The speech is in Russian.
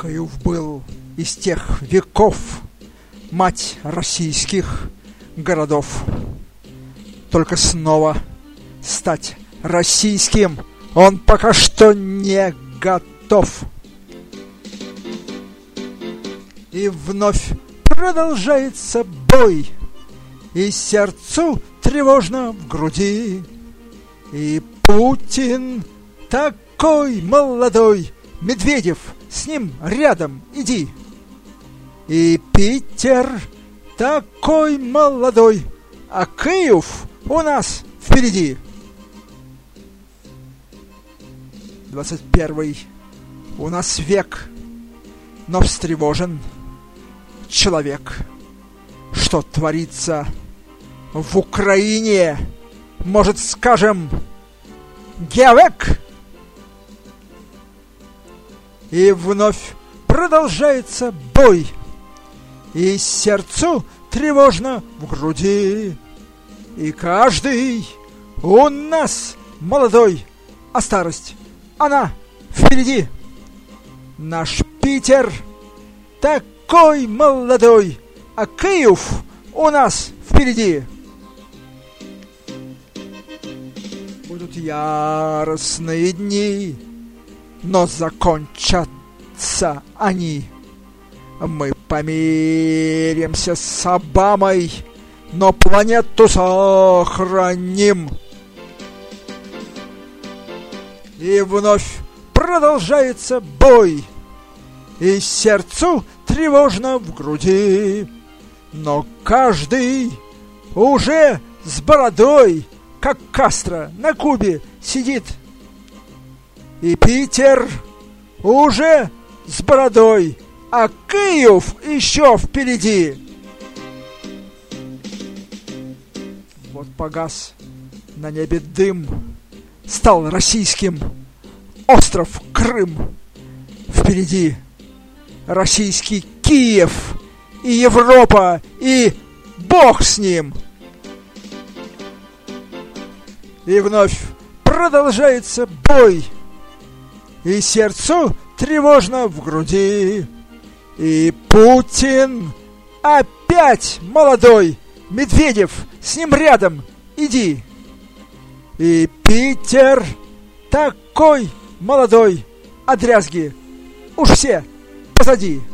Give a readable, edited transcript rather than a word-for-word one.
Киев был из тех веков мать российских городов. Только снова стать российским он пока что не готов. И вновь продолжается бой, и сердцу тревожно в груди. И Путин такой молодой, Медведев с ним рядом иди. И Питер такой молодой, а Киев у нас впереди. 21 у нас век, но встревожен человек. Что творится в Украине, может, скажем, гевек? И вновь продолжается бой, и сердцу тревожно в груди. И каждый у нас молодой, а старость, она впереди. Наш Питер такой молодой, а Киев у нас впереди. Будут яростные дни, но закончатся они. Мы помиримся с Обамой, но планету сохраним. И вновь продолжается бой, и сердцу тревожно в груди. Но каждый уже с бородой, как Кастро на Кубе, сидит. И Питер уже с бородой, а Киев еще впереди. Вот погас на небе дым, стал российским остров Крым. Впереди российский Киев и Европа, и Бог с ним. И вновь продолжается бой, и сердцу тревожно в груди. И Путин опять молодой, Медведев с ним рядом иди. И Питер такой молодой, а дрязги уж все позади.